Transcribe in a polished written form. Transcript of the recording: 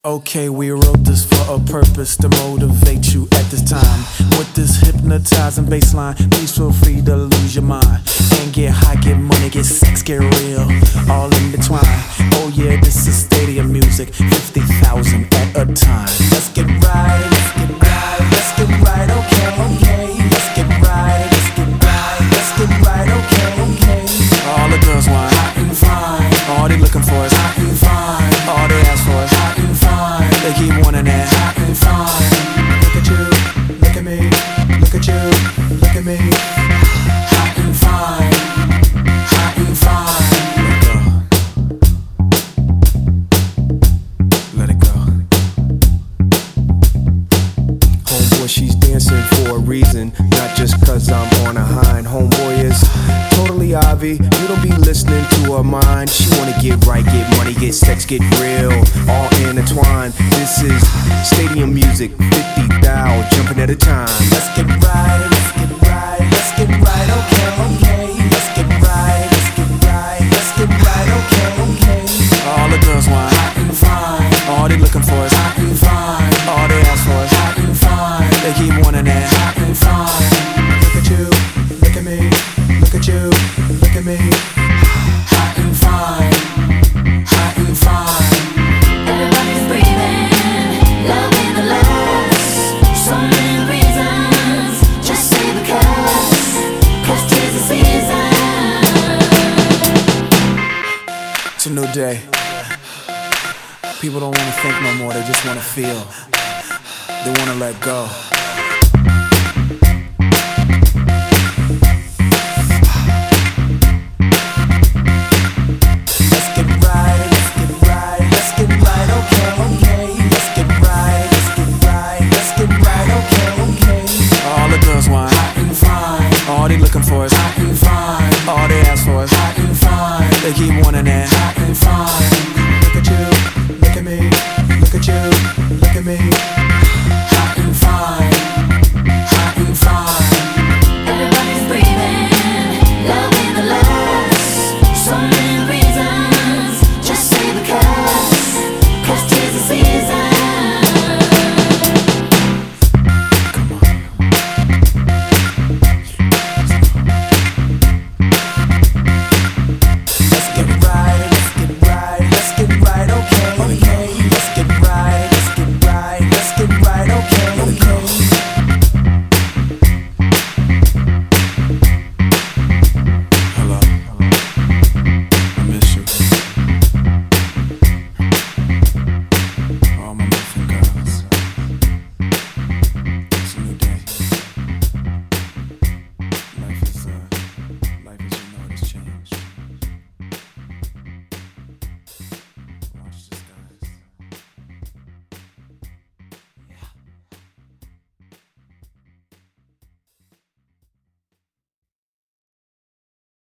Okay, we wrote this for a purpose to motivate you at this time. With this hypnotizing bass line, please feel free to lose your mind. And get high, get money, get sex, get real, all in between. Oh yeah, this is stadium music, 50,000 at a time. Let's get right, let's get right, let's get right, okay, okay. Let's get right, let's get right, let's get right, okay, okay. All the girls want hot and fine. All they looking for is hot and fine. All they ask for is hot and fine. They keep wanting that hot and fine. Look at you, look at me, look at you, look at me. Hot and fine, hot and fine. Let it go. Homeboy, she's dancing for a reason, not just cause I'm on a hind. Homeboy is totally Ivy, you don't be listening to her mind. She wanna get right, get money, get sex, get real, all intertwined. This is stadium music, 50 thou jumping at a time. Let's get right, let's get right, let's get right, okay, okay. Let's get right, let's get right, let's get right, okay, okay. All the girls want hot and fine. All they looking for is hot and fine. All they ask for is hot and fine. They keep wanting that hot and fine. Look at you, look at me, look at you, look at me. Hot and fine, hot and fine. Everybody's breathing, loving the last. So many reasons, just say cause 'tis the season. It's a new day. People don't wanna think no more, they just wanna feel. They wanna let go. Let's get right, let's get right, let's get right, okay, okay. Let's get right, let's get right, let's get right, okay, okay. All the girls want hot and fine. All they looking for is hot and fine. All they ask for is hot and fine. They keep wanting that hot and fine. Look at you, look at me, look at you, look at me.